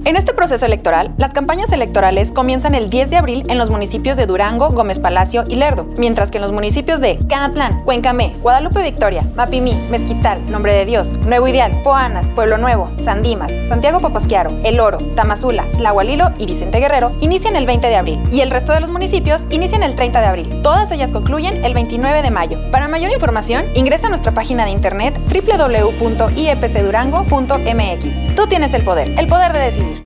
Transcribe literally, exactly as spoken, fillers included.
En este proceso electoral, las campañas electorales comienzan el diez de abril en los municipios de Durango, Gómez Palacio y Lerdo, mientras que en los municipios de Canatlán, Cuencamé, Guadalupe Victoria, Mapimí, Mezquital, Nombre de Dios, Nuevo Ideal, Poanas, Pueblo Nuevo, San Dimas, Santiago Papasquiaro, El Oro, Tamazula, Tlahualilo y Vicente Guerrero inician el veinte de abril y el resto de los municipios inician el treinta de abril. Todas ellas concluyen el veintinueve de mayo. Para mayor información, ingresa a nuestra página de internet doble u doble u doble u punto i e p c durango punto m x. Tú tienes el poder, el poder de decidir.